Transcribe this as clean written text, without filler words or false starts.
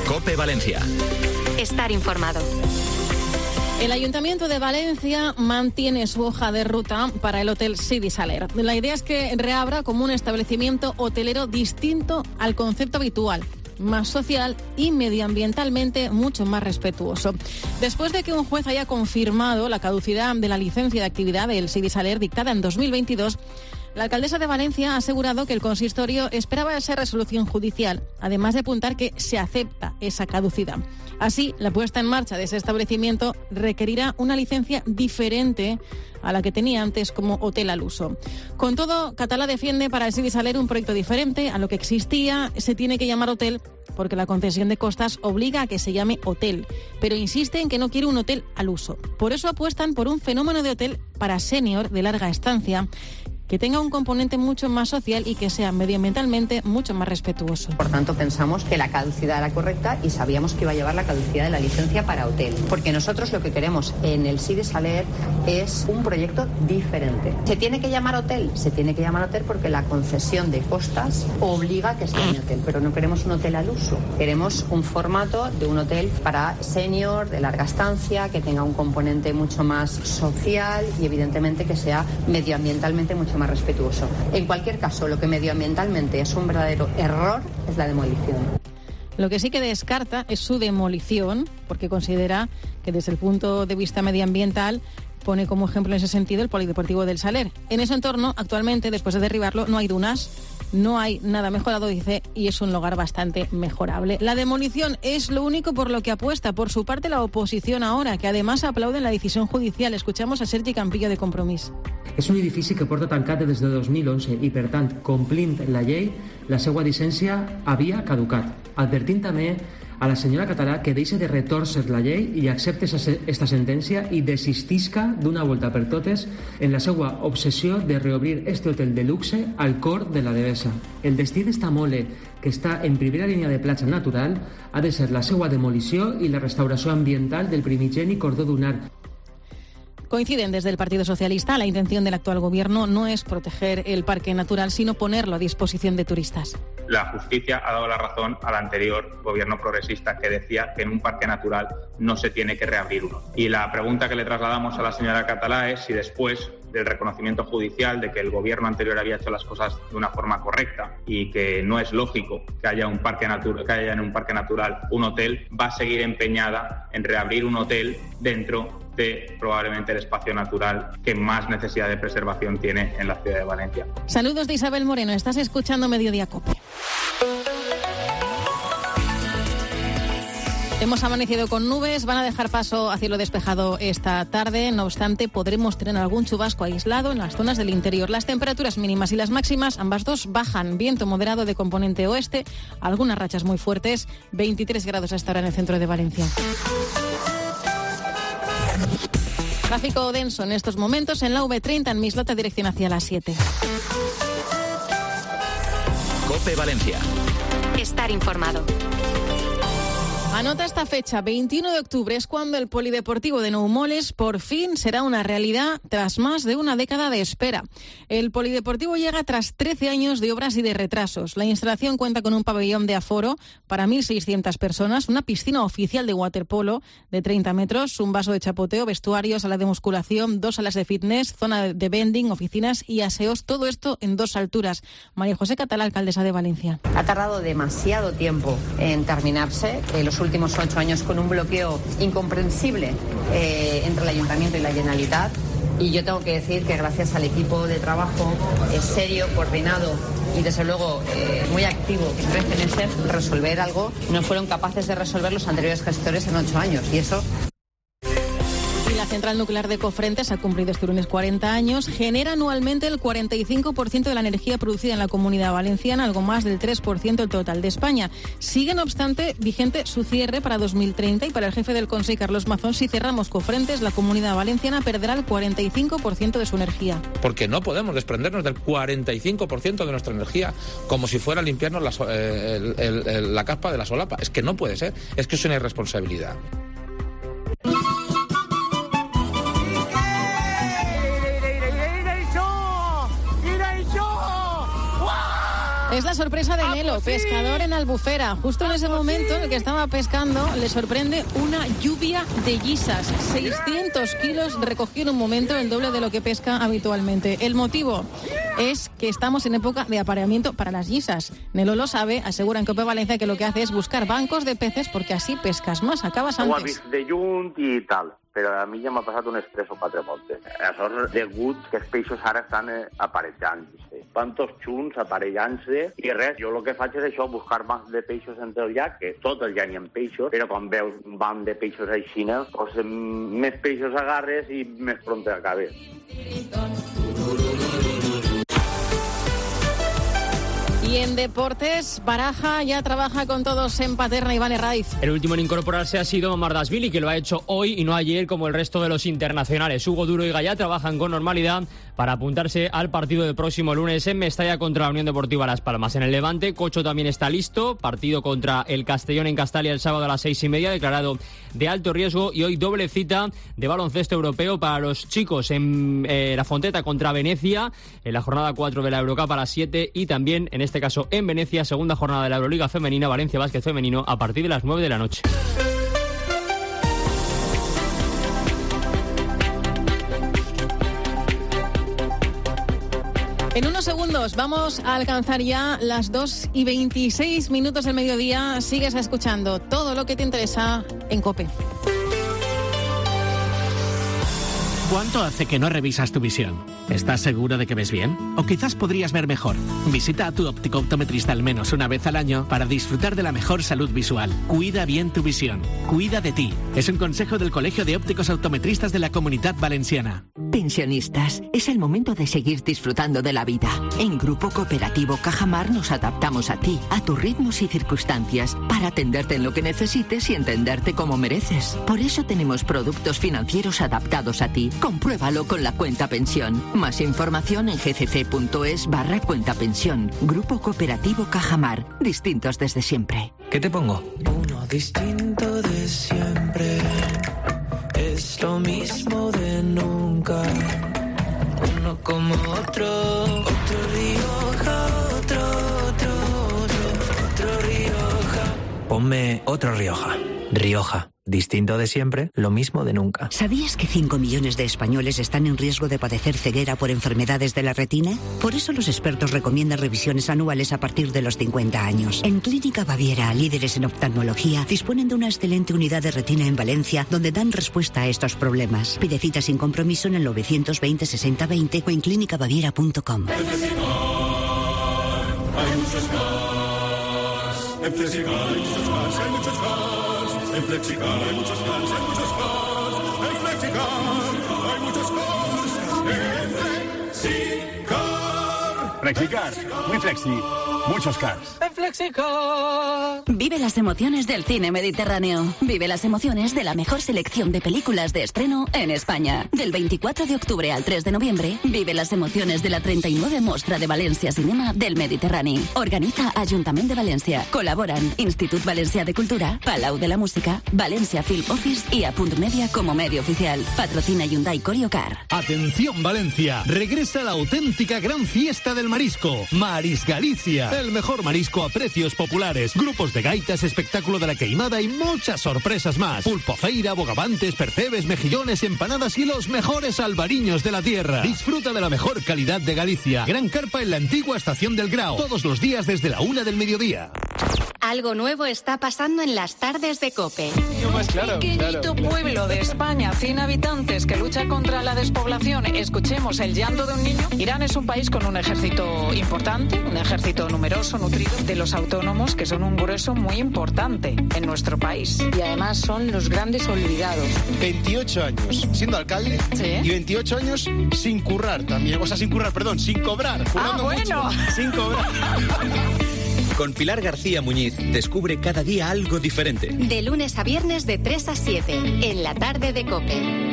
COPE Valencia. Estar informado. El Ayuntamiento de Valencia mantiene su hoja de ruta para el Hotel Sidi Saler. La idea es que reabra como un establecimiento hotelero distinto al concepto habitual, más social y medioambientalmente mucho más respetuoso. Después de que un juez haya confirmado la caducidad de la licencia de actividad del Sidi Saler dictada en 2022, la alcaldesa de Valencia ha asegurado que el consistorio esperaba esa resolución judicial, además de apuntar que se acepta esa caducidad. Así, la puesta en marcha de ese establecimiento requerirá una licencia diferente a la que tenía antes como hotel al uso. Con todo, Catalá defiende para el Sidi Saler un proyecto diferente a lo que existía. Se tiene que llamar hotel porque la concesión de costas obliga a que se llame hotel, pero insiste en que no quiere un hotel al uso. Por eso apuestan por un fenómeno de hotel para senior de larga estancia, que tenga un componente mucho más social y que sea medioambientalmente mucho más respetuoso. Por tanto, pensamos que la caducidad era correcta y sabíamos que iba a llevar la caducidad de la licencia para hotel. Porque nosotros lo que queremos en el Sidi Saler es un proyecto diferente. ¿Se tiene que llamar hotel? Se tiene que llamar hotel porque la concesión de costas obliga a que se llame hotel. Pero no queremos un hotel al uso. Queremos un formato de un hotel para senior, de larga estancia, que tenga un componente mucho más social y evidentemente que sea medioambientalmente mucho más respetuoso. En cualquier caso, lo que medioambientalmente es un verdadero error es la demolición. Lo que sí que descarta es su demolición, porque considera que desde el punto de vista medioambiental pone como ejemplo en ese sentido el Polideportivo del Saler. En ese entorno, actualmente, después de derribarlo, no hay dunas, no hay nada mejorado, dice, y es un lugar bastante mejorable. La demolición es lo único por lo que apuesta. Por su parte, la oposición ahora, que además aplauden la decisión judicial. Escuchamos a Sergi Campillo de Compromís. És un edifici que porta tancat des de 2011 i, per tant, complint la llei, la seva llicència havia caducat. Advertint també a la senyora Català que deixe de retòrcer la llei i accepte esta sentència i desistisca d'una volta per totes en la seva obsessió de reobrir este hotel de luxe al cor de la Devesa. El destí d'esta mole, que està en primera línia de platja natural, ha de ser la seva demolició i la restauració ambiental del primigeni cordó dunar. Coinciden desde el Partido Socialista. La intención del actual gobierno no es proteger el parque natural, sino ponerlo a disposición de turistas. La justicia ha dado la razón al anterior gobierno progresista que decía que en un parque natural no se tiene que reabrir uno. Y la pregunta que le trasladamos a la señora Catalá es si después del reconocimiento judicial de que el gobierno anterior había hecho las cosas de una forma correcta y que no es lógico que haya en un parque natural un hotel, va a seguir empeñada en reabrir un hotel dentro de probablemente el espacio natural que más necesidad de preservación tiene en la ciudad de Valencia. Saludos de Isabel Moreno, estás escuchando Mediodía COPE. Hemos amanecido con nubes, van a dejar paso a cielo despejado esta tarde. No obstante, podremos tener algún chubasco aislado en las zonas del interior. Las temperaturas mínimas y las máximas, ambas dos, bajan. Viento moderado de componente oeste, algunas rachas muy fuertes, 23 grados hasta ahora en el centro de Valencia. Tráfico denso en estos momentos en la V30 en Mislata, dirección hacia las 7. COPE Valencia. Estar informado. Anota esta fecha, 21 de octubre, es cuando el Polideportivo de Nou Moles por fin será una realidad tras más de una década de espera. El Polideportivo llega tras 13 años de obras y de retrasos. La instalación cuenta con un pabellón de aforo para 1.600 personas, una piscina oficial de waterpolo de 30 metros, un vaso de chapoteo, vestuario, sala de musculación, 2 salas de fitness, zona de vending, oficinas y aseos, todo esto en 2 alturas. María José Catalá, alcaldesa de Valencia. Ha tardado demasiado tiempo en terminarse, los últimos 8 años con un bloqueo incomprensible entre el Ayuntamiento y la Generalitat, y yo tengo que decir que gracias al equipo de trabajo serio, coordinado y desde luego muy activo en 13 meses, resolver algo no fueron capaces de resolver los anteriores gestores en 8 años, y eso... La central nuclear de Cofrentes ha cumplido este lunes 40 años, genera anualmente el 45% de la energía producida en la Comunidad Valenciana, algo más del 3% del total de España. Sigue, no obstante, vigente su cierre para 2030 y para el jefe del Consejo, Carlos Mazón, si cerramos Cofrentes, la Comunidad Valenciana perderá el 45% de su energía. Porque no podemos desprendernos del 45% de nuestra energía como si fuera limpiarnos la capa de la solapa. Es que no puede ser, es que es una irresponsabilidad. Es la sorpresa de Nelo, pescador en Albufera. Justo en ese momento en el que estaba pescando, le sorprende una lluvia de guisas. 600 kilos recogió en un momento, el doble de lo que pesca habitualmente. El motivo es que estamos en época de apareamiento para las guisas. Nelo lo sabe, asegura en COPE Valencia que lo que hace es buscar bancos de peces porque así pescas más, acabas antes. Ho ha vist de lluny i tal, però a mi ja m'ha passat unes 3 o 4 voltes. Això és degut que els peixos ara estan aparellant-se. Van tots junts aparellant-se i res, jo el que faig és això, buscar bancs de peixos entre el llac, que tot el llac hi ha peixos, però quan veus un banc de peixos així, doncs més peixos agarres i més pront acabes. Y en deportes, Baraja ya trabaja con todos en Paterna. Iván Herraiz. El último en incorporarse ha sido Mardashvili, que lo ha hecho hoy y no ayer como el resto de los internacionales. Hugo Duro y Gallá trabajan con normalidad para apuntarse al partido del próximo lunes en Mestalla contra la Unión Deportiva Las Palmas. En el Levante, Cocho también está listo. Partido contra el Castellón en Castalia el sábado a las 6:30, declarado de alto riesgo. Y hoy doble cita de baloncesto europeo para los chicos en La Fonteta contra Venecia, en la jornada 4 de la Eurocup a las 7, y también en este caso en Venecia, segunda jornada de la Euroliga femenina, Valencia Básquet femenino, a partir de las 9 de la noche. En unos segundos vamos a alcanzar ya las 2:26 del mediodía. Sigues escuchando todo lo que te interesa en COPE. ¿Cuánto hace que no revisas tu visión? ¿Estás seguro de que ves bien? ¿O quizás podrías ver mejor? Visita a tu óptico optometrista al menos una vez al año para disfrutar de la mejor salud visual. Cuida bien tu visión. Cuida de ti. Es un consejo del Colegio de Ópticos Optometristas de la Comunidad Valenciana. Pensionistas, es el momento de seguir disfrutando de la vida. En Grupo Cooperativo Cajamar nos adaptamos a ti, a tus ritmos y circunstancias, para atenderte en lo que necesites y entenderte como mereces. Por eso tenemos productos financieros adaptados a ti. Compruébalo con la cuenta pensión. Más información en gcc.es/cuentapensión. Grupo Cooperativo Cajamar. Distintos desde siempre. ¿Qué te pongo? Uno distinto de siempre. Es lo mismo de nunca. Uno como otro. Otro Rioja, otro Rioja. Ponme otro Rioja. Rioja. Distinto de siempre, lo mismo de nunca. ¿Sabías que 5 millones de españoles están en riesgo de padecer ceguera por enfermedades de la retina? Por eso los expertos recomiendan revisiones anuales a partir de los 50 años. En Clínica Baviera, líderes en oftalmología, disponen de una excelente unidad de retina en Valencia donde dan respuesta a estos problemas. Pide cita sin compromiso en el 920 60 20 o en clinicabaviera.com. Hay muchos más. En Flexicar hay muchos más, hay muchos más. En Flexicar hay muchos cars, hay muchos cars. En Flexicar hay muchos cars. En Flexicar. Flexicar, muy flexi, muchos cars. En Flexicar. Vive las emociones del cine mediterráneo. Vive las emociones de la mejor selección de películas de estreno en España. Del 24 de octubre al 3 de noviembre, vive las emociones de la 39 Mostra de Valencia Cinema del Mediterráneo. Organiza Ayuntamiento de Valencia. Colaboran Institut Valencià de Cultura, Palau de la Música, Valencia Film Office y Apunt Media como medio oficial. Patrocina Hyundai Coriocar. Atención Valencia, regresa la auténtica gran fiesta del marisco. Maris Galicia. El mejor marisco a precios populares. Grupos de gaitas, espectáculo de la queimada y muchas sorpresas más. Pulpo feira, bogavantes, percebes, mejillones, empanadas y los mejores albariños de la tierra. Disfruta de la mejor calidad de Galicia. Gran carpa en la antigua estación del Grao. Todos los días desde la 1 del mediodía. Algo nuevo está pasando en las tardes de COPE. Pequeñito pueblo de España, 100 habitantes, que lucha contra la despoblación. Escuchemos el llanto de un niño. Irán es un país con un ejército importante, un ejército numeroso, nutrido, de los autónomos, que son un grueso muy importante en nuestro país. Y además son los grandes olvidados. 28 años siendo alcalde, ¿sí? Y 28 años sin currar también. O sea, sin cobrar. Bueno. Mucho, sin cobrar. Con Pilar García Muñiz, descubre cada día algo diferente. De lunes a viernes de 3 a 7, en la tarde de COPE.